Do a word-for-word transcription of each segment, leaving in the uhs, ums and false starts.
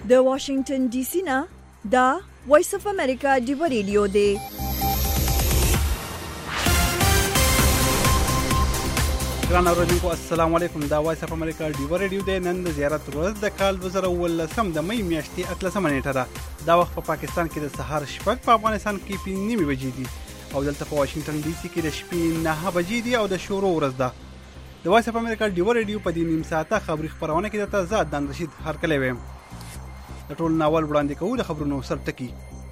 د واشنگټن ډي سي نه دا وایس اف امریکا ډیو ریډیو دی. ګران اوریدونکو السلام علیکم. دا وایس اف امریکا ډیو ریډیو دی. نن د زیارت ورځ د کال دوه زره اوولسم د مې میاشتې اتلسمه نیټه ده. دا وخت په پاکستان کې د سهار شپږ، په افغانستان کې په نیمه بجې دي او دلته په واشنگټن ډي سي کې د شپې نهه بجې دي او د شروع ورځ ده. د وایس اف امریکا ډیو ریډیو په دې نیم ساعته خبري خبرونه کې درته زه عدنان رشید هرکلی ویم. د ټول ناول وړاندې کوو د خبرونو سرټکي.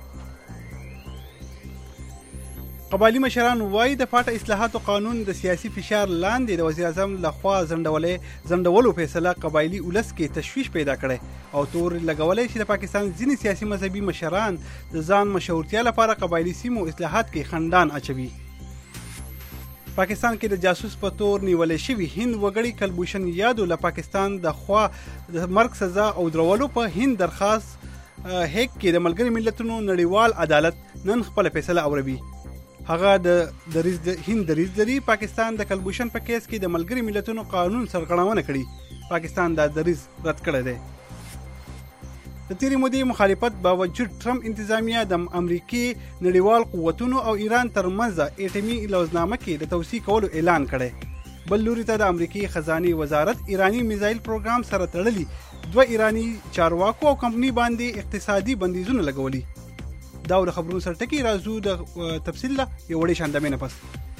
قبایلي مشران وایي د پاټه اصلاحاتو قانون د سیاسي فشار لاندې د وزیر اعظم لخوا ځنډولې ځنډولو فیصله قبایلي ولس کې تشویش پیدا کړی او تور لګولی چې د پاکستان ځینې سیاسي مذهبي مشران د ځان مشهورتیا لپاره قبایلي سیمو اصلاحات کې خنډان اچوي. پاکستان کې د جاسوس په تور نیولې شوي هند وګړي کلبوشن یادو له پاکستان د خوا د مرګ سزا او درولو په هند درخواست هیګ کې د ملګري ملتونو نړیوال عدالت نن خپل فیصله اوروي. هغه د دریز د هند دریز لري پاکستان د کلبوشن په کیس کې د ملګري ملتونو قانون سرغړونه کړي. پاکستان دا دریز رد کړی دی. د تیرې مودې مخالفت باوجود ټرمپ انتظامیه د امریکای نړیوال قوتونو او ایران ترمنځ اټومي لوزنامه کې د توسيع کولو اعلان کړی. بل لوري ته د امریکای خزانه وزارت ایرانی میزایل پروګرام سره تړلي دوه ایرانی چارواکو او کمپنی باندې اقتصادي بندیزونه لګولي. دا د خبرونو سرټکی راځو د تفصیل له یو وړي شاندمه نه پس.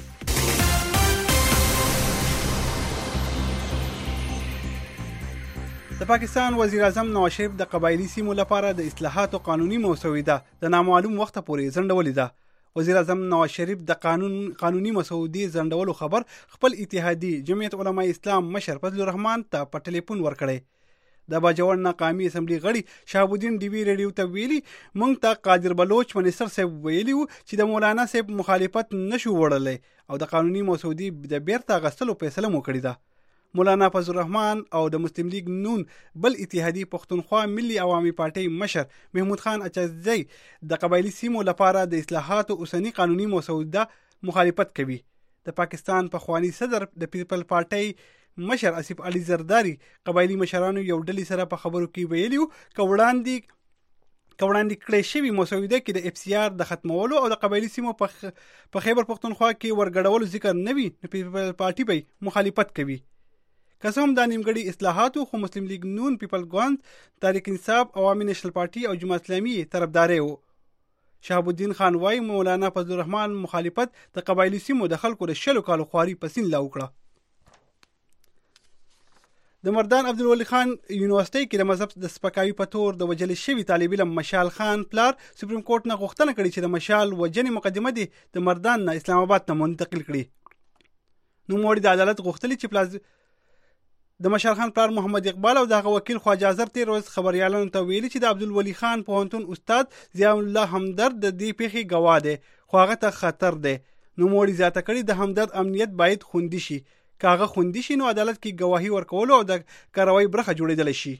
د پاکستان وزیر اعظم نواز شریف د قبایلی سیمو لپاره د اصلاحاتو قانوني مسوده د نامعلوم وخت پورې ځنډولې ده. وزیر اعظم نواز شریف د قانون قانوني مسودې ځنډولو خبر خپل اتحادی جمعیت علماء اسلام مشر فضل الرحمن ته په ټلیفون ورکړی. د باجوړ قومي اسمبلی غړي شهاب الدین ډیوی ریډیو ته ویلي مونږ ته قادر بلوچ منیستر صاحب ویلي چې د مولانا صاحب مخالفت نشو وړلای او د قانوني مسودې د بیرته غستلو فیصله مو کړې ده. مولانا فضل الرحمن او د مسلم لیگ نون بل اتحادی پښتونخوا ملي عوامي پارټي مشر محمود خان اچازي د قبایلی سیمو لپاره د اصلاحاتو اوسنی قانوني مسوده مخالفت کوي. د پاکستان پخوانی صدر د پیپل پارټي مشر اسف علي زرداری قبایلی مشرانو یو ډلې سره په خبرو کې ویلیو کوړاندې کوړاندې کړې شوی مسوده کې د اف سی آر د ختمولو او د قبایلی سیمو په خیبر پښتونخوا کې ورګډولو ذکر نه وي. د پیپل پارټي به مخالفت کوي. قسم د نیمګړي اصلاحاتو خو مسلم لیگ نون پیپل ګوند تحریک انصاف عوامي نېشنل پارټي او جماعت اسلامي طرفداري وو. شهاب الدین خان وايي مولانا فضل الرحمن مخالفت د قبایلی سیمو د خلکو د شلو کالو خواري پسین لا وکړه. د مردان عبدالولي خان یونیورسيټي کې د مذهب د سپکاوي په تور د وجل شوی طالب علم مشال خان پلار سپریم کورټ نه غوښتنه کړې چې د مشال وجنې مقدمه دي د مردان نه اسلام آباد ته منتقل کړي. نو موړي د عدالت غوښتلې چې پلاز د مشال خان پلار محمد اقبال او دغه وکیل خواجه اظهر تیر ورځ خبريالانو ته ویلي چې د عبدالولي خان پوهنتون استاد ضیاء الله همدرد د دې پیښې گواه دی خو هغه ته خطر دی. نو موړي زیاته کړي د همدرد امنیت باید خوندي شي. کاغه خوندي شي نو عدالت کې گواهی ورکول او د کاروایی برخه جوړیدل شي.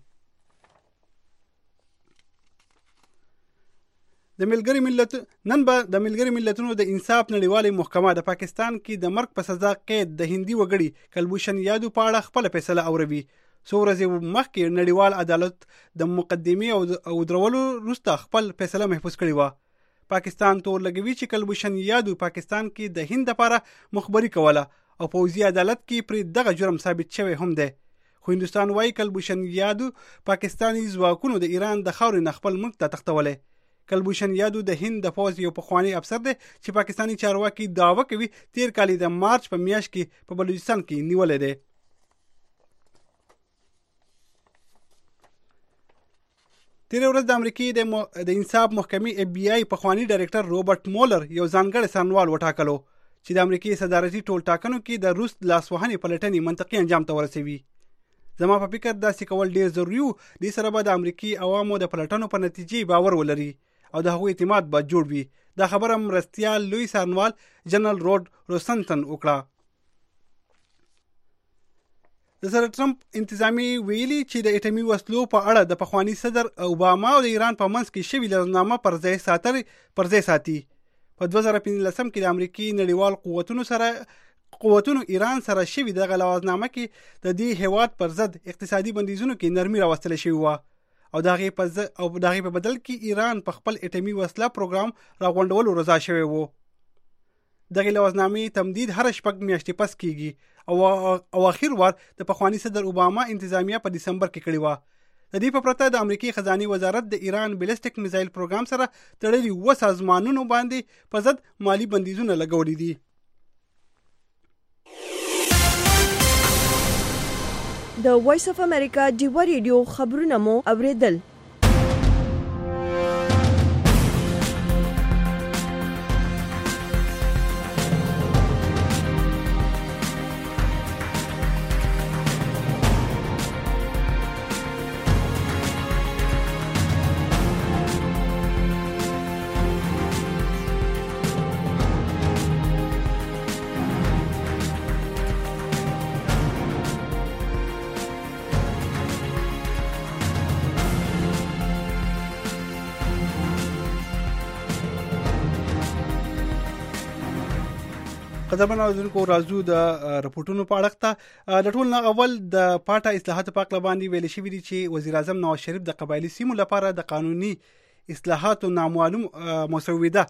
د ملګری ملت نن به د ملګری ملتونو د انصاف نړیوالې محکمه د پاکستان کې د مرګ په سزا قید د هندي وګړي کلبوشن یادو په اړه خپل فیصله اوروي. څو ورځې مخکې نړیوال عدالت د مقدمې او درولو وروسته خپل فیصله محفوظ کړی و. پاکستان تور لګوي چې کلبوشن یادو پاکستان کې د هند لپاره مخبري کوله او پوځي عدالت کې پر دغه جرم ثابت شوی هم دی. خو هندستان وايي کلبوشن یادو پاکستاني ځواکونو د ایران د خاورې نه خپل ملک ته تښتولې. کلبوشن یادو د هند د پوځ یو پخوانی افسر دی چې پاکستاني چارواکي دعوه کوي تیر کال د مارچ په میاشت کې په بلوچستان کې نیولې دی. تیر ورځ د امریکای د م... د انصاف محکمې اف بی آی پخوانی ډایرکټر روبرټ مولر یو ځانګړی څارنوال وټاکلو چې د امریکای صدارتي ټول ټاکنو کې د روس لاسوهنې پلټنې منطقي انجام ته ورسوي. زما په فکر داسې کول ډیر ضروري وو. دې سره به د امریکای عوامو د پلټنو په نتیجې باور ولري او د هغوی اعتماد به جوړ وي. دا خبره مرستیال لوی څارنوال جنرال روډ روسنټن وکړه. د سره ټرمپ انتظامی ویلي چې د اټومي وسلو په اړه د پخوانی صدر اوباما او د ایران په منځ کې شوی لړنامه پر ځای ساتل پر ځای ساتي. په دوه زره پنځلسم کې د امریکای نړیوال قوتونو سره قوتونو ایران سره شوی دغه لوازنامه کې د دې هیواد پر ضد اقتصادي بندیزونو کې نرمي راوستل شوی و او دغه په او دغه په بدل کې ایران په خپل اټومي وسله پروګرام راغونډولو رضا شوی وو. دغه لوازنامې تمدید هر شپږ میاشتې پس کیږي او او اخیر وار د پخوانی صدر اوباما انتظامیه په دسمبر کې کړی و. د دې په پرته د امریکای خزاني وزارت د ایران بیلستیک میزایل پروګرام سره تړلي و سازمانونو باندې په ضد مالی بندیزونه لګولي دي. د وایس اف امریکا ډیوا ریډیو خبرونه مو اوریدل. قدرمن اوریدونکو راځو د رپورټونو په اړه ته د ټول نه اول د پاټا اصلاحاتو په اړه باندې ویل شوی دی چې وزیر اعظم نواز شریف د قبایلی سیمو لپاره د قانوني اصلاحاتو نامعلوم مسوده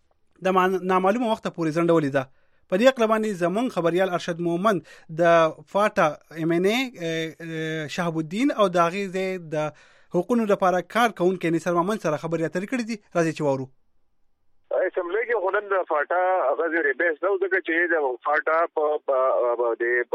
د نامعلومه وخت پورې ځنډولې ده. په دې اړه باندې زمون خبريال ارشد مومن د فاټا ام ان ای شهاب الدین او د غیزه د حقوقو لپاره کار کوونکي نثر مامن سره خبري اترې کړې دي. راځي چې وورو اسمبلی کې خلند فاټا غزر بیس نو دغه چې د فاټا په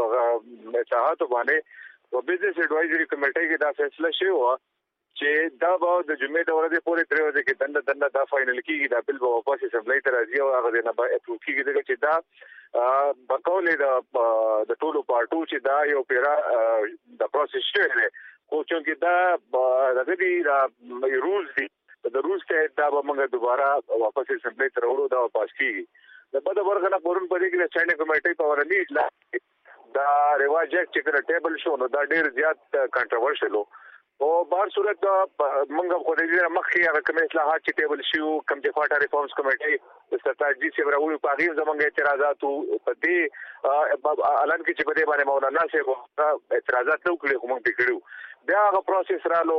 د اصلاحاتو باندې او بزنس ایڈوایزري کمیټې کې دا فیصله شوی و چې دا به د جمعې د ورځې پورې تر ورځې کې دنده دنده دا فائنل کیږي دا بل به واپس اسمبلی ته راځي او هغه نه به اپروو کیږي دغه چې دا بقول د د ټولو پارټو چې دا یو پیرا د پروسس شوی خو چې دا دغه دی رولز دي د روز ته دا به موږ دوباره واپس اسمبلی ته وروړو دا پاس کیږي د بده ورغه نه پورن پدې کې د سټینډینګ کمیټې په ورني اصلاح دا رواج چې کله ټیبل شو نو دا ډیر زیات کنټروورشل او بهر صورت موږ خو دې مخکې هغه کوم اصلاحات چې ټیبل شو کوم چې فاټا ریفارمز کمیټې د ستاجي چې ورولو په غیر زمونږ اعتراضات په دې اعلان کې چې په دې باندې مولانا صاحب اعتراضات نو کړی کوم ته کړو بیا هغه پروسس رالو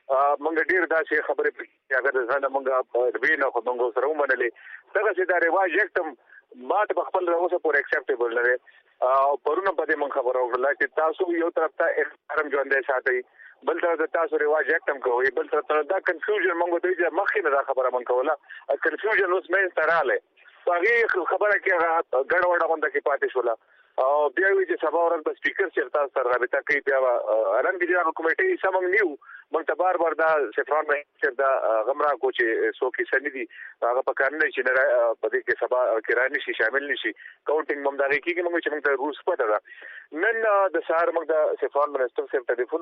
مونږ ډیر دا چې خبرې پکې اگر ځنه مونږ وینو خو مونږ سره ومنلې دغه چې دا رواج یکتم ماته په خپل راوسه پور اکسپټیبل نه او پرونه په دې مونږ خبرو وکړه چې تاسو یو طرف ته احترام ژوندې ساتي بل طرف ته تاسو رواج یکتم کوي بل طرف ته دا کنفیوژن مونږ ته چې مخې نه دا خبره مونږ کوله کنفیوژن اوس مې ستراله هغه خبره کې ګډوډه غونډه کې پاتې شوله او بیا وی چې سبا ورځ په سپیکر چې تاسو سره رابطه کوي بیا رنګ دي هغه کمیټې سم نیو مونږ ته بار بار دا سفران مې چې دا غمرا کو چې سو کې سن دي هغه په کار نه چې نه په دې کې سبا کرانی شي شامل نشي کاونټینګ مونږ دا کې مونږ چې مونږ ته روز پته ده نن د سهار مونږ د سفران منسټر سره ټلیفون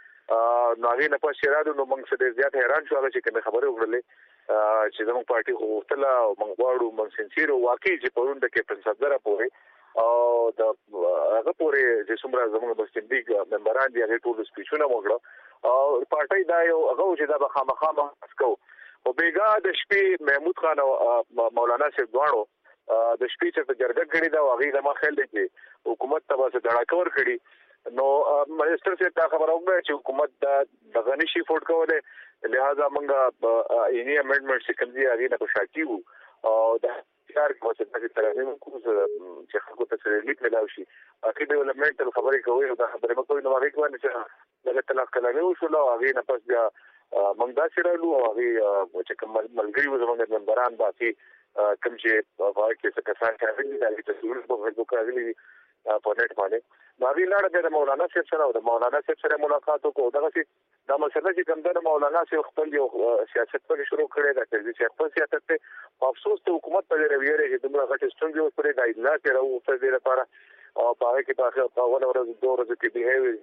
وکړو نو هغه نه پښې راځو نو مونږ څه زیات حیران شو چې کوم خبره وکړلې چې زموږ پارټي خو تل مونږ غواړو مونږ سنسیر او واقعي چې پرون د کیپټن صدره پورې او د هغه پورې چې څومره زموږ د سټینډیګ ممبران دي هغه ټول سپیچونه وکړه او پارټي دا یو هغه چې دا به خامخا مسکو او بیګا د شپې محمود خان او مولانا صاحب دواړو د شپې چې جرګه کړې دا هغه د ما خیال دی چې حکومت ته به ډاډه کور کړي نو منسٹر سے دا خبر اوګه چې حکومت د دغه نشي فوټ کوله لہذا موږ یې امندمنت چې کوم دی هغه نه خوشاکي وو او دا کار کوم چې د ترمیم کوم چې خلکو ته سره لیک ملاوي شي اخی ډیولپمنټ خبرې کوي او دا خبرې مکوې نو هغه کوي چې دغه طلاق کلامي وشو نو هغه نه پس بیا موږ دا سره لو هغه چې کوم ملګری و زموږ ممبران باقي کوم چې په کې څه کسان چې د تصویر په فیسبوک راغلي په نت باندې باندې لاړ د مولانا صاحب سره او د مولانا صاحب سره ملاقات وکړو دا چې دا مسله چې کوم د مولانا صاحب خپل یو سیاست په شروع کړی دا چې سیاست سیاست ته افسوس ته حکومت په لري چې دومره غټ ستونزې اوس پرې د اجلاس راو په دې لپاره او په هغه کې په په اول ورځ دوه ورځې کې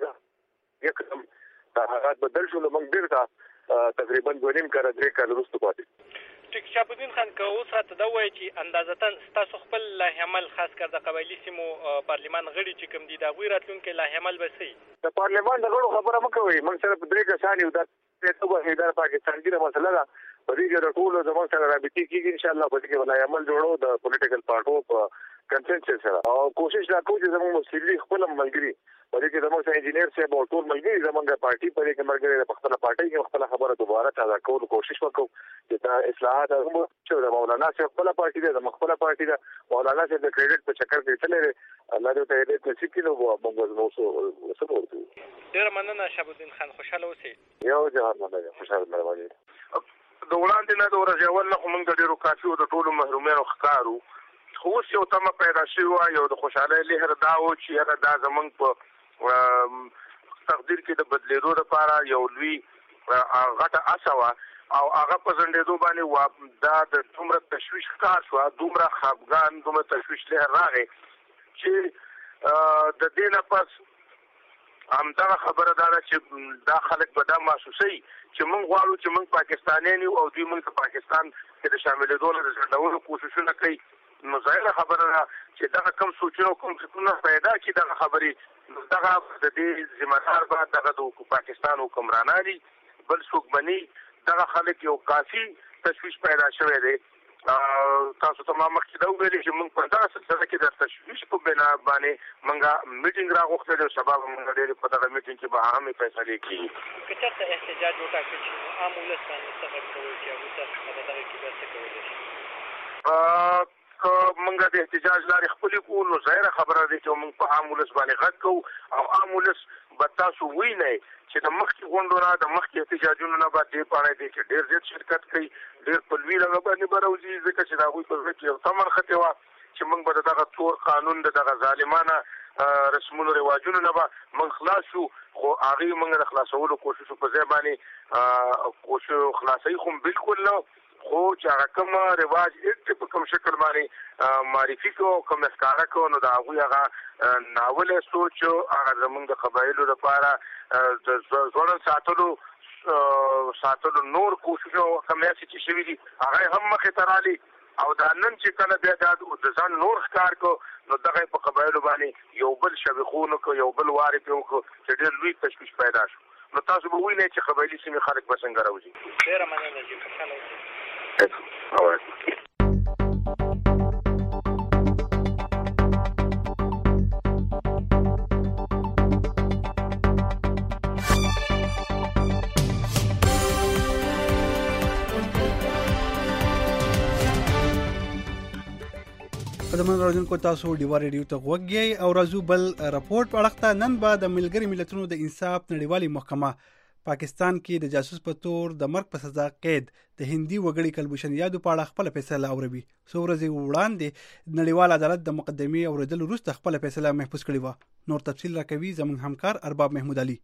به یکدم دا حالات بدل شول موږ بیرته تقریبا دوه نیم کال درې کال وروسته پاتې ټیک شاپودین خان که اوس راته دا وایي چې اندازتاً ستاسو خپل لایحه عمل خاص کر د قبایلي سیمو پارلمان غړي چې کوم دي د هغوی راتلونکي لایحه عمل به څه د پارلمان د غړو خبره مه کوئ موږ سره په درې کسان یو دا د پاکستان ګیره مسله ده په دې کې د ټولو زموږ سره رابطې کېږي انشاءالله په دې کې لایحه عمل جوړو د پولیټیکل پارټو په کنسنسس سره او کوشش دا کوو چې زموږ مسلمي خپل ملګري په دې کې زموږ انجینیر صاحب او ټول ملګري زموږ پارټي په دې کې مرګره د خپل پارټي کې خپل خبره دوباره تازه کول کوشش وکړو چې دا اصلاحات هم چې د مولانا صاحب خپل پارټي ده د خپل پارټي ده مولانا صاحب د کریډټ په چکر کې تللی الله دې ته دې نصیب کړي نو موږ نو څه څه ورته ډیر مننه شهاب الدین خان خوشاله اوسئ یو جهان مننه خوشاله مرواني د وړاندې نه د ورځې اول نه موږ د ډیرو کافي او د ټولو محرومینو ښکارو خو اوس یو تمه پیدا شوې یو د خوشحالۍ لهر دا و چې هغه دا زمونږ په تقدیر کې د بدلېدو لپاره یو لوی غټه اسه وه او هغه په ځنډېدو باندې دا د دومره تشویش ښکار شوه دومره خفګان دومره تشویش لهر راغی چې د دې نه پس همدغه خبره دا ده چې دا خلک به دا محسوسوي چې موږ غواړو چې موږ پاکستانیان یو او دوی موږ په پاکستان کې د شاملېدو نه د ځنډولو کوششونه کوي نو ظاهره خبره ده چې دغه کوم سوچونه کوم فکرونه پیدا کړي دغه خبرې دغه د دې ذمہدار به دغه د پاکستان حکمرانان دي بل څوک بني دغه خلک یو کافي تشویش پیدا شوی دی تاسو ته ما مخکې دا وویلې چې موږ په دغه سلسله کې د تشویش په بنا باندې موږ میټینګ راغوښتی دی او سبا به موږ ډېرې په دغه میټینګ کې به اهمې فیصلې کېږي که چېرته احتجاج وټاکل شي نو عام ولس باندې څه غږ کول چې هغوی تاسو په دغه کې بیا څه کولی شي که موږ د احتجاج لارې خپلې کړو نو ظاهره خبره ده چې موږ په عام ولس باندې غږ کوو او عام ولس به تاسو وینئ چې د مخکې غونډو نه د مخکې احتجاجونو نه به دې په اړه دی چې ډېر زیات شرکت کوي ډېر په لوی ډول باندې به راوځي ځکه چې د هغوی په زړه کې یو تمه نښتې وه چې موږ به د دغه تور قانون د دغه ظالمانه رسمونو رواجونو نه به موږ خلاص شو خو هغې موږ د خلاصولو کوشش په ځای باندې کوشش خلاصوي خو بالکل نه خو چې هغه کوم رواج هېڅ په کوم شکل باندې معرفي کړو کوم ښکاره کړو نو د هغوی هغه ناولی سوچ هغه زموږ د قبایلو لپاره د ځوړن ساتلو ساتلو نور کوششونه کوم هسې چې شوي دي هغه هم مخې ته رالي او دا نن چې کله بیا دا د ځان نور ښکار کړو نو دغه په قبایلو باندې یو بل شبیخون وکړو یو بل وارې پرې وکړو چې ډېر لوی تشویش پیدا شو نو تاسو به وینئ چې قبایلي سیمې خلک به څنګه راوځي ډېره مننه جي خوشحاله اوسئ All right. قدمن راځونکو تاسو ډیوا ریډیو ته غوږی او راځو بل راپورټ په اړه نن به د ملګری ملتونو د انصاف نړیوالې محکمه پاکستان کې د جاسوس په تور د مرګ په سزا قید د هندي وګړي کلبشن یادو په اړه خپل فیصله اوروي څو ورځې وړاندې نړیوال عدالت د مقدمې اوریدل وروسته خپل فیصله محفوظ کړې و نور تفصیل راکوي زموږ همکار ارباب محمود علي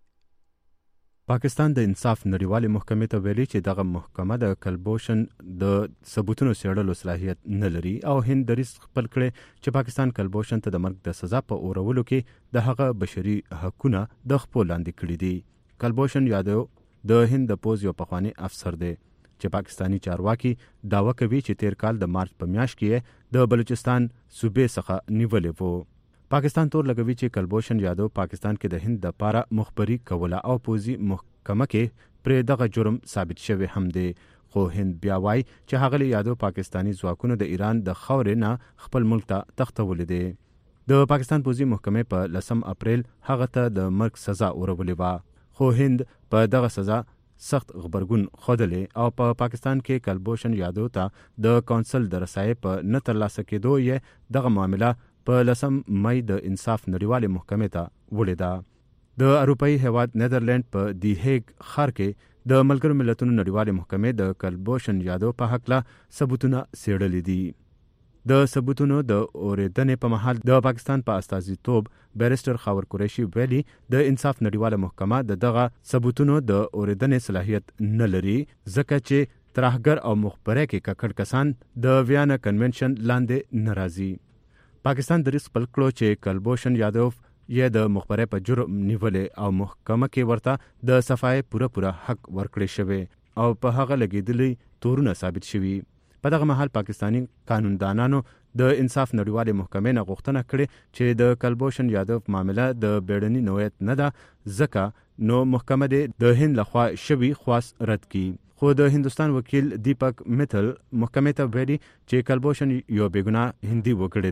پاکستان د انصاف نړیوالې محکمې ته ویلي چې دغه محکمه د کلبوشن د ثبوتونو څېړلو صلاحیت نه لري او هند دریځ خپل کړی چې پاکستان کلبوشن ته د مرګ د سزا په اورولو کې د هغه بشري حقونه د خپل لاندې کړي دي کلبوشن یادو د هند د پوز یو پخوانی افسر دی چې پاکستانی چارواکي داوا کوي چې تیر کال د مارچ په میاشت کې د بلوچستان صوبې څخه نیولې وو پاکستان تور لګوي چې کلبوشن یادو پاکستان کې د هند د پاره مخبري کوله او پوزي محکمه کې پر دغه جرم ثابت شوی هم دی خو هند بیا وایي چې هغه یادو پاکستانی ځواکونو د ایران د خاورې نه خپل ملک ته تښتولې دي د پاکستان پوزي محکمې په لسم اپریل هغه ته د مرګ سزا اورولې و خو هند په دغه سزا سخت خبرګون خوده او په پاکستان کې کلبوشن یادو ته د کونسل د رسایي په نه ترلاسه کېدو یې دغه معامله په لسم مئی د انصاف نړیوالې محکمې ته وړې ده د اروپایي هیواد نیدرلند په دی هیګ ښار کې د ملګرو ملتونو نړیوالې محکمې د کلبوشن یادو په حق له ثبوتونه څېړلي دي د ثبوتونو د اوریدنې په مهال د پاکستان په استازیتوب بیرسټر خاور قریشي ویلي د انصاف نړیواله محکمه د دغه ثبوتونو د اوریدنې صلاحیت نه لري ځکه چې ترهګر او مخبره کې ککړ کسان د ویانا کنونشن لاندې ناراضي پاکستان دریځ خپل کړو چې کلبوشن یادو یې د مخبره په جرم نیولې او محکمه کې ورته د صفای پوره پوره حق ورکړی شوی او په هغه لګیدلې تورونه ثابت شوي په دغه مهال پاکستانی قانوندانانو د انصاف نړیوالې محکمې نه غوښتنه کړې چې د کلبوشن یادو معامله د بیړني نوعیت نه ده ځکه نو محکمه د هند لخوا شوی خواست رد کړي خو د هندستان وکیل دیپک میتل محکمې ته ویلي چې کلبوشن یو بېګناه هندي وګړی دی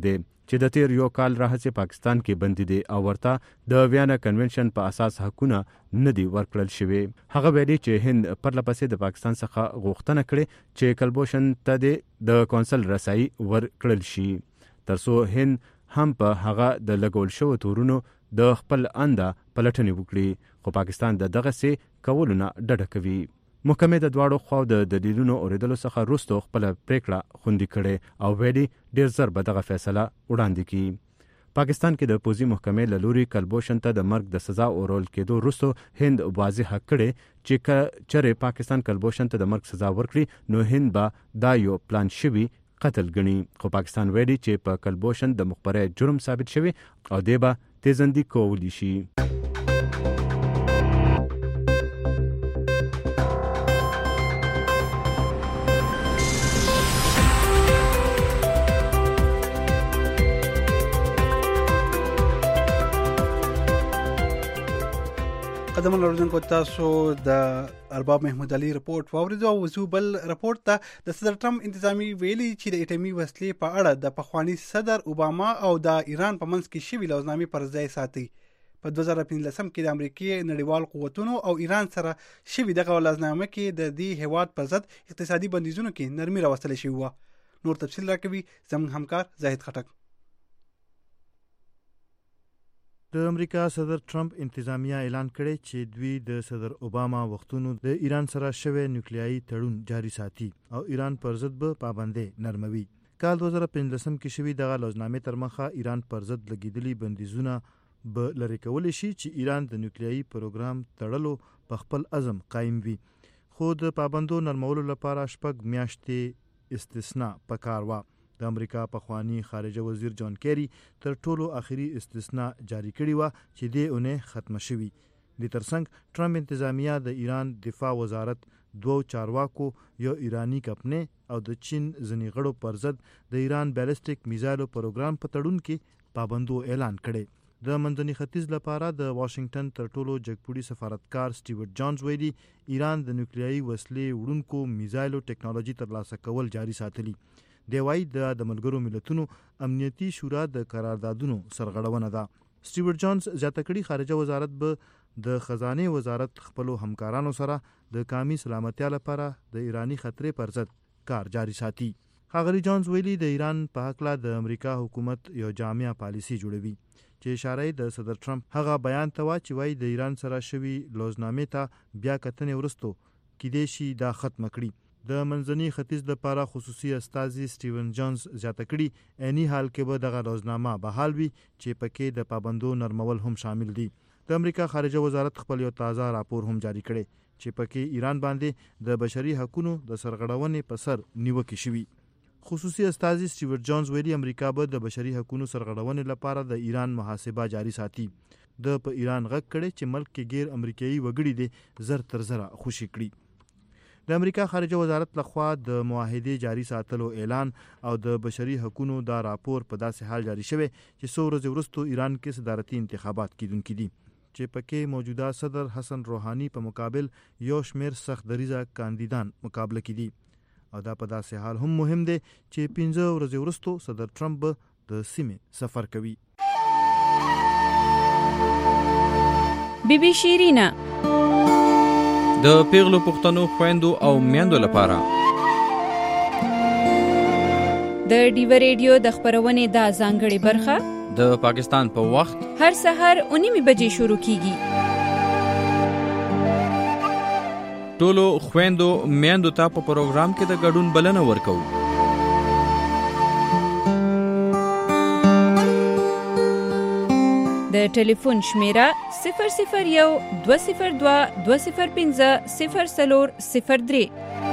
چې د تیر یو کال راهیسې پاکستان کې بندي دي او ورته د ویانا کنونشن په اساس حقونه نه دي ورکړل شوي. هغه ویلي چې هند پرله پسې د پاکستان څخه غوښتنه کړې چې کلبوشن ته د کونسل رسایي ورکړل شي ترڅو هند هم په هغه د لګول شوو تورونو د خپل انده پلټنې وکړي، خو پاکستان د دغه سي کولو نه ډډه کوي. محکمې د دواړو خواو د دلیلونو اوریدلو څخه وروسته خپل پریکړه خوندي کړې او ویلي ډیر زر به دغه فیصله وړاندې کړي. پاکستان کې د پوزي محکمې له لوري کلبوشن ته د مرګ د سزا اورول کېدو وروسته هند واضح کړي چې که چېرې پاکستان کلبوشن ته د مرګ سزا ورکړي نو هند به دا یو پلان شوی قتل ګڼي، خو پاکستان ویلي چې په کلبوشن د مخبرۍ جرم ثابت شوی او دی به تیزندي کولی شي. قدم لوردونکو تاسو د ارباب محمود علي رپورت واوریدو او وزو بل رپورت ته د صدر ټرمپ انتظامی ویلي چې د اټومي وسلې په اړه د پخوانی صدر اوباما او د ایران په منځ کې شوی لوزنامې پر ځای ساتي. په دوه زره پنځلسم کې د امریکای نړیوال قوتونو او ایران سره شوی دغه لوزنامه کې د دې هیواد پر ضد اقتصادي بندیزونو کې نرمي راوستل شوی و. نور تفصیل راکوي زموږ همکار زاهد خټک. د امریکا صدر ټرمپ انتظامیه اعلان کړی چې دوی د صدر اوباما وختونو د ایران سره شوی نیوکلیایي تړون جاري ساتي او ایران پر ضد به پابندۍ نرموي. کال دوه زره پنځلسم کې شوی دغه لوزنامې تر مخه ایران پر ضد لګیدلي بندیزونه به لرې کولی شي چې ایران د نیوکلیایي پروګرام تړلو په خپل عزم قایم وي، خو د پابندو نرمولو لپاره شپږ میاشتې استثنا پکار وه. د امریکا پخوانی خارجه وزیر جان کیری تر ټولو اخري استثنا جاری کړې وه چې دې اونۍ ختمه شوي. د ترڅنګ ټرمپ انتظامیه د ایران دفاع وزارت دوو چارواکو یو ایرانی کمپنۍ او د چین ځینې غړو پر ضد د ایران بیلسټیک میزایلو پروګرام په تړون کې پابندو اعلان کړی. د منځني ختیځ لپاره د واشنگټن تر ټولو جګپوړي سفارتکار سټیوارټ جانز ویلي ایران د نیوکلیایي وسلې وړونکو میزایلو ټیکنالوژي ترلاسه کول جاري ساتلي. دی وايي د ملګرو ملتونو امنیتي شورا د قراردادونو سرغړونه ده. سټیوارټ جانز زیاته کړي خارجه وزارت به د خزانه وزارت خپلو همکارانو سره د قومي سلامتیا لپاره د ایرانی خطرې پر ضد کار جاري ساتي. ښاغلي جانز ویلي د ایران په هکله د امریکا حکومت یو جامع پالیسي جوړوي چې اشاره د صدر ټرمپ هغه بیان ته وا چې وايي د ایران سره شوی لوزنامې ته بیا کتنې ورستو کېدای شي دا ختم کړي. د منځني ختیځ لپاره خصوصي استازي سټیون جانز زیاته کړي عیني حال کې به دغه روزنامه بحال وي چې پکې د پابندو نرمول هم شامل دي. د امریکا خارجه وزارت خپل یو تازه راپور هم جاری کړي چې پکې ایران باندې د بشري حقوقو د سرغړونې په سر نیوکه شوي. خصوصي استازي سټیوارټ جانز ویلي امریکا به د بشري حقوقو سرغړونې لپاره د ایران محاسبه جاری ساتي. د په ایران غږ کړي چې ملک کې غیر امریکایي وګړي دي زر تر زره خوشي کړي. د امریکا خارجه وزارت لخوا د معاهدې جاری ساتلو اعلان او د بشري حقوقو دا راپور په داسې حال جاری شوی چې څو ورځې وروسته ایران کې صدارتي انتخابات کیدونکي دي چې پکې موجوده صدر حسن روحاني په مقابل یو شمیر سخت دریزه کاندیدان مقابله کې دي او دا په داسې حال هم مهم دی چې پنځه ورځې وروسته صدر ټرمپ د سیمې سفر کوي. بیبي شیرینا د پیغلو پښتنو خويندو او میندو لپاره د ډیو ریډیو د خبرونې د ځانګړي برخه د پاکستان په وخت هر سحر اونیمه بجې شروع کیږي. ټولو خويندو میندو ته په پروګرام کې د ګډون بلنه ورکو. د ټلیفون شمیره صفر صفر یو دوه صفر دوه دوه صفر پنځه صفر څلور صفر درې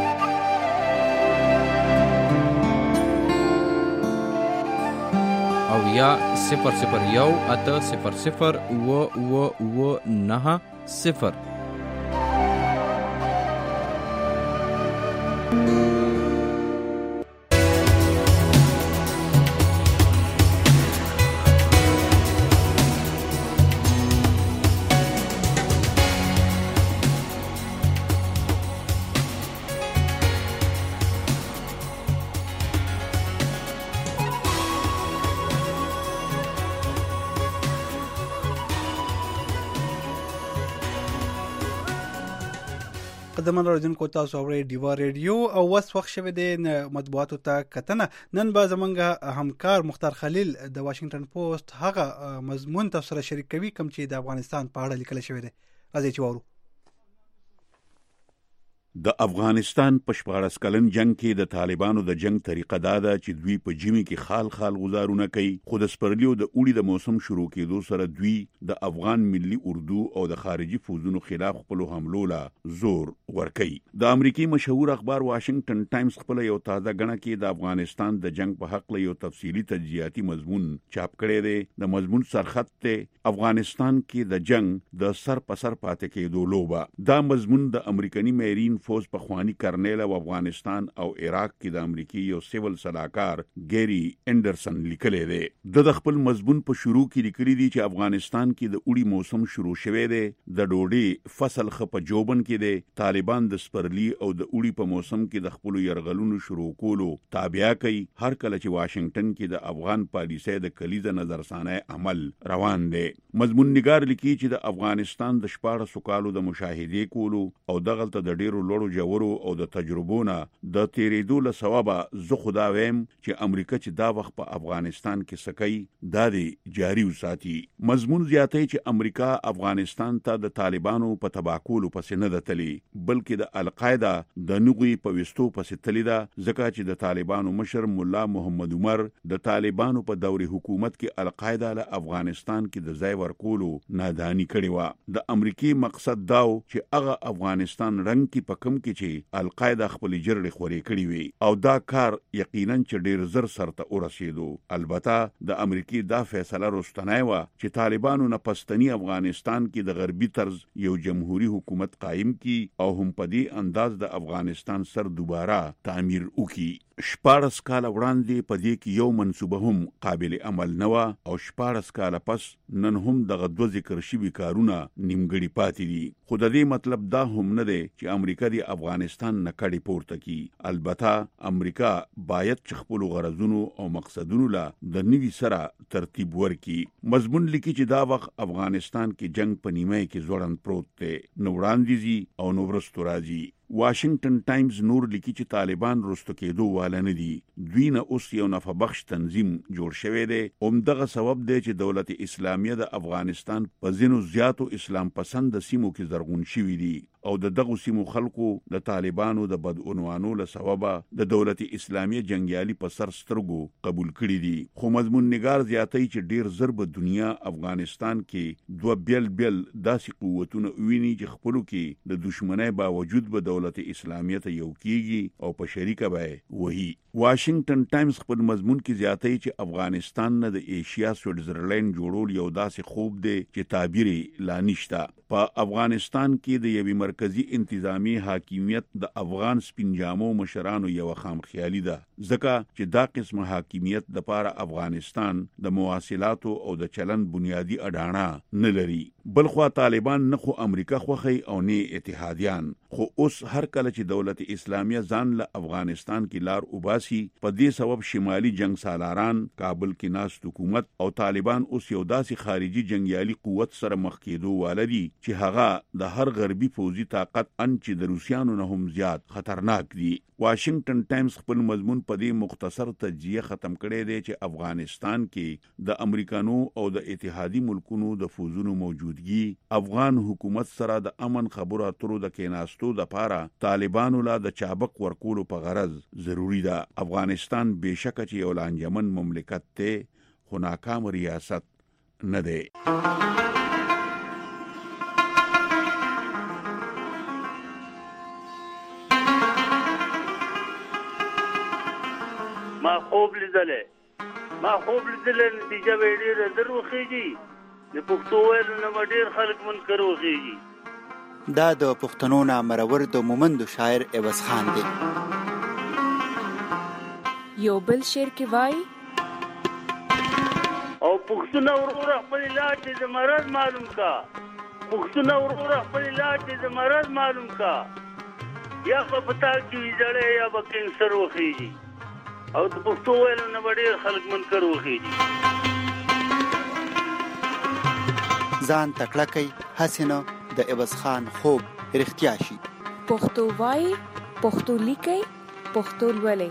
او یا صفر صفر یو اته صفر صفر و و و نه صفر. قدمن راځونکو تاسو اورئ ډیوا ریډیو او وس وخت شوه د مطبوعاتو ته کتنه. نن به زمونږ همکار مختار خلیل د واشنگټن پوسټ هغه مضمون تاسو سره شریک کوي کوم چې د افغانستان په اړه لیکل شوی دی. راځئ چې واورو. د افغانستان په شپاړس کلن جنگ کې د طالبانو د جنگ طریقه دا ده چې دوی په جمی کې خال خال غزارونه کوي، خو د سپرلیو د اوړي د موسم شروع کېدو سره دوی د افغان ملي اردو او د خارجي فوزونو خلاف خپل حملو لا زور ورکوي. د امریکای مشهور اخبار واشنگټن ټایمز خپل یو تازه غنه کې د افغانستان د جنگ په حق له یو تفصیلی تجزیاتی مضمون چاپ کړی دی. د مضمون سرخط ته افغانستان کې د جنگ د سر په سر پاتې کېدو لوبه. دا مضمون د امریکایي میرین فوز په خوانی کرنیل او افغانستان او عراق کې د امریکای یو سیول صلاحکار ګيري انډرسن لیکلی دی. د خپل مضمون په شروع کې لیکلی دی چې افغانستان کې د اوړي موسم شروع شوه دی، د ډوډۍ فصل خپ جوبن کې دی. طالبان د سپرلی او د اوړي په موسم کې د خپل يرغلونو شروع کولو تابع کوي. هر کله چې واشنگټن کې د افغان پالیسۍ د کلیزه نظرثانه عمل روان دی. مضمون نگار لیکي چې د افغانستان د شپاړسو کالو د مشاهده کولو او دغلت د ډیرو لوړو جوړو او د تجربونه د تیریدو له سببه زه خدا ویم چې امریکا چې دا وخت په افغانستان کې سکی دا دی جاری وساتي. مضمون زیاتوي چې امریکا افغانستان ته د طالبانو په تباکولو پسې نه ده تللی، بلکې د القاعده د نغوی په وستو پسې تللی ده، ځکه چې د طالبانو مشر مولا محمد عمر د طالبانو په دور حکومت کې القاعده له افغانستان کې د ځای ورکولو نادانی کړی و. د امریکای مقصد داو چې هغه افغانستان رنگ کې په کم کې چې القاعده خپل جرړې خوري کړی وي او دا کار یقینا چې ډیر زر سرته ورسېدو. البته د امریکای دا فیصله رستنای و چې طالبانو نه پښتني افغانستان کې د غربي طرز یو جمهوریت حکومت قائم کی او هم په دې انداز د افغانستان سر دوباره تعمیر وکي. شپاړس کاله وړاندې په دې کې یو منصوبه هم قابل عمل نه و او شپاړس کاله پس نن هم دغه دوه ذکر شوي کارونه نیمګړي پاتې دي. خو د دې مطلب دا هم نه دی چې امریکا د افغانستان نه کډې پورته کی. البته امریکا باید چې خپل غرضونو او مقصدونو لا د نوي سره ترتیب ورکي. مضمون لیکي چې دا وخت افغانستان کې جنگ په نیمه کې ځوړند پروت دی، نو وړاندیزي او نو ورستو راځي. واشنگټن ټایمز نور لیکي چې طالبان رستو کېدو والا نه دي. دوی نه اوس یو نفع بخش تنظیم جوړ شوی دی. همدغه سبب دی چې دولت اسلامیه د افغانستان په ځینو زیاتو اسلام پسند سیمو کې زرغون شوی دي او د دغه سیمو خلکو د طالبانو د بدعنوانو له سببه د دولت اسلامیه جنگیالي په سر سترګو قبول کړي دي. خو مضمون نگار زیاتوي چې ډیر زر به دنیا افغانستان کې دوه بیل بیل داسې قوتونه ویني چې خپلو کې د دشمنۍ باوجود به دولت اسلامیه ته یو کیږي او په شریکه به وਹੀ. واشنگټن ټایمز خپل مضمون کې زیاتوي چې افغانستان نه د ایشیا سویټزرلینډ جوړول یو داسې خوب دی چې تعبیر لا نشته. په افغانستان کې د یوې مرکزی انتظامی حاکمیت د افغان سپینجامو مشرانو یو خامخیالي ده، ځکه چې دا قسم حاکمیت د پاره افغانستان د مواصلاتو او د چلن بنیادی اډاڼه نه لري. بلخوا طالبان نه خو امریکا خوخی او نه اتحادیان. خو اوس هر کله چې دولت اسلامیه ځان له افغانستان کې لار وباسي، په دې سبب شمالي جنگ سالاران کابل کې ناست حکومت او طالبان اوس یو داسې خارجي جنگیالي قوت سره مخ کېدو والدي چې هغه د هر غربي فوزي طاقت ان چې د روسیانو نه هم زیات خطرناک دي. واشنگټن ټایمز خپل مضمون په دې مختصر تجزیه ختم کړی دی چې افغانستان کې د امریکانو او د اتحادی ملکونو د فوزونو موجودګي افغان حکومت سره د امن خبرو اترو د کیناستو د پاره طالبانو لا د چابک ورکولو په غرض ضروری ده. افغانستان بهشکه چې یو لانجمن مملکت ته خو ناکام ریاست نه دی. ما خوب لیدلې ما خوب لیدلې نتیجه به ډېره زر وخېږي. د پښتو ویلو نه ډېر خلک منکر وخېږي. دا د پښتنو نامرور د مومندو شاعر عوض خان دی. یو بل شعر کې وایي او پښتنو ورور خپل علاج د مرض معلوم کا. پښتنو ورور خپل علاج د مرض معلوم کا. یا په پتا کې ویځړې یا به کینسر وخېږي او د پښتو ویلو نه ډېر خلک منکر وخېږي. ځان تکړه کوي هسې نه د عوض خان خوب رښتیا شي. پښتو وایي، پښتو لیکي، پښتو لولئ.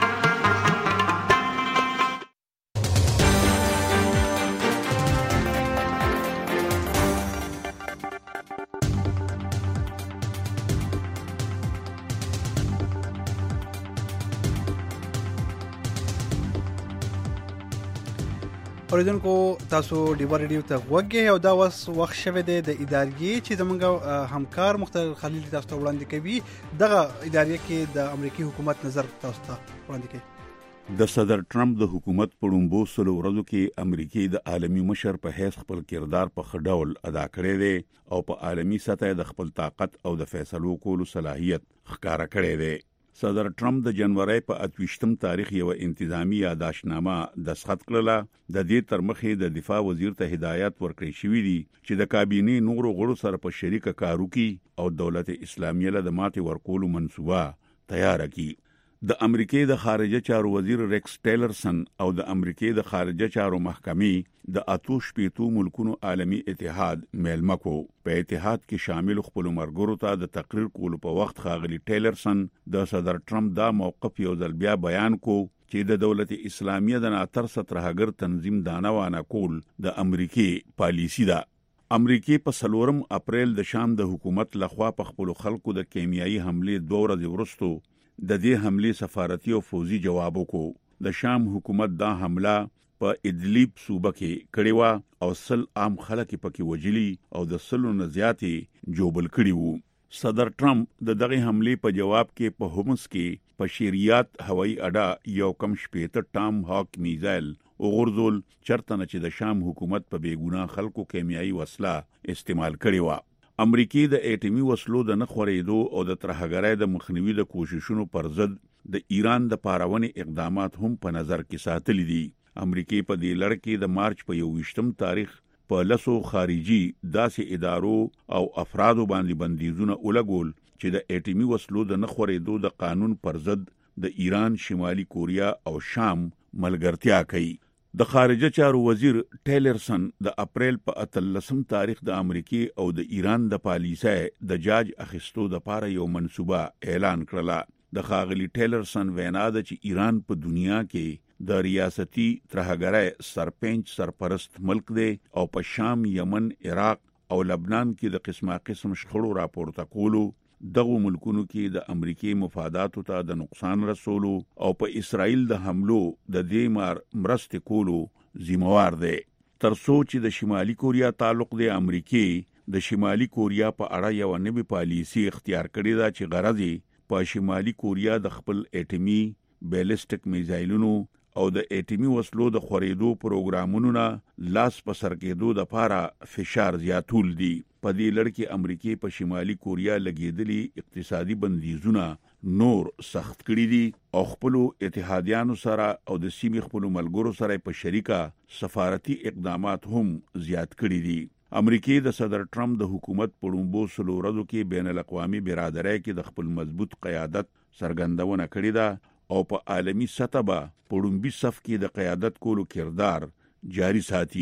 اوریدونکو تاسو ډیوا ریډیو ته وګورئ او دا وس وخت شوه د ادارې چې زمونږ همکار مختار خلیل تاسو ته وړاندې کوي. دغه ادارې کې د امریکایي حکومت نظر تاسو ته وړاندې کوي. د صدر ټرمپ د حکومت په لومړو سلو ورځو کې امریکای د عالمی مشر په حیث خپل کردار په ښه ډول ادا کړی دی او په عالمی سطح د خپل طاقت او د فیصلو کولو صلاحیت ښکارا کړی دی. صدر ټرمپ د جنوري په اتوشتم تاریخ یو انتظامی یاداشتنامه دستخط کړله. د دې تر مخې د دفاع وزیر ته هدایت ورکړی شوې دي چې د کابینې نورو غړو سره په شریکه کار وکړي او دولت اسلامیه له ماتې ورکولو منصوبه تیار کړي. د امریکای د خارجه چارو وزیر ریکس ټیلرسن او د امریکای د خارجه چارو محکمې د اتوش پیتو ملکونو عالمی اتحاد میلمکو په اتحاد کې شامل خپل مرګرو ته د تقریر کولو په وخت خاغلی ټیلرسن د صدر ټرمپ دا موقف یو ځل بیا بیان کو چې د دولت اسلامیه د ناتر سترهګر تنظیم دانوانه کول د امریکای پالیسی ده. امریکای په سلورم اپریل د شام د حکومت لخوا په خپل خلکو د کیمیاوي حمله دوه ورځې وروسته د دې حمله سفارتي او فوزي جواب وکړو. د شام حکومت دا حمله په ادلیب صوبه کې کړې و او سل عام خلک پکې وجلی او د سلو نه زیاتې جوبل کړي وو. صدر ټرمپ د دغه حمله په جواب کې په هومس کې په شریعت هوایي اډه یو کم شپېته ټام هاک میزایل او غرزول چرته نه چې د شام حکومت په بیګونه خلکو کیمیاوي وسله استعمال کړي و. امریکای د اټومي وسلو د نخورېدو او د ترهګرۍ د مخنیوي د کوششونو پر ضد د ایران د پاراونې اقدامات هم په نظر کې ساتلي دي. امریکای په دې لړ کې د مارچ په یوویشتم تاریخ په لسو خارجي داسې ادارو او افرادو باندې بندیزونه ولګول چې د اټومي وسلو د نخورېدو د قانون پر ضد د ایران، شمالي کوریا او شام ملګرتیا کوي. د خارجه چارو وزیر ټیلرسن د اپریل په اتلسم تاریخ د امریکای او د ایران د پالیسۍ د جاج اخیستو د پاره یو منصوبه اعلان کړله. د خاغلی ټیلرسن وینا ده چې ایران په دنیا کې د ریاستي ترهګرۍ سرپنچ سرپرست ملک دی او په شام، یمن، عراق او لبنان کې د قسمه قسم شخړو راپورته کولو، دغه ملکونو کې د امریکای مفاداتو ته د نقصان رسولو او په اسرائیل د حملو د دې مار مرستې کولو ذمہوار دی. تر څو چې د شمالي کوریا تعلق د امریکای د شمالي کوریا په اړه یو نوې پالیسی اختیار کړې ده چې غرض یې په شمالي کوریا د خپل اټومي بیلسټک میزایلونو او د اټومي وسلو د خورېدو پروګرامونو نه لاس په سر کېدو د پاره فشار زیاتول دي. په دې لړ کې امریکای په شمالي کوریا لګېدلي اقتصادي بندیزونه نور سخت کړي دي او خپل اتحادیانو سره او د سیمې خپل ملګرو سره په شریکه سفارتي اقدامات هم زیات کړي دي. امریکای د صدر ټرمپ د حکومت په لومړو سلو ورځو کې بین الاقوامي برادرۍ کې د خپل مضبوط قیادت څرګندونه کړې ده او په عالمی سطح به په لومړي صف کې د قیادت کولو کردار جاری ساتي.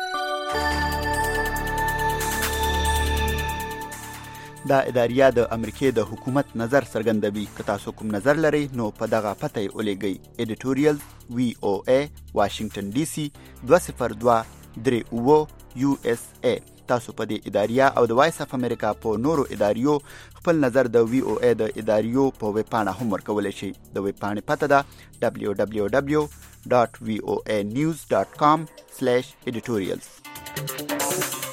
دا اداریه د امریکای د حکومت نظر څرګندوي. که تاسو کوم نظر لرئ نو په دغه پته یې ولېږئ. ایډیټوریال وی او ای واشنگټن ډي سي دوه صفر دوه درې اوه یو اس ای. تاسو په دې اداریه او د وایس اف امریکا په نورو اداریو خپل نظر د وی او ای د اداریو په ویب پاڼه هم ورکولی شئ. د ویب پاڼې پته ده دبلیو دبلیو دبلیو ډاټ وی او ای نیوز ډاټ کام سلیش ایډیټوریالز.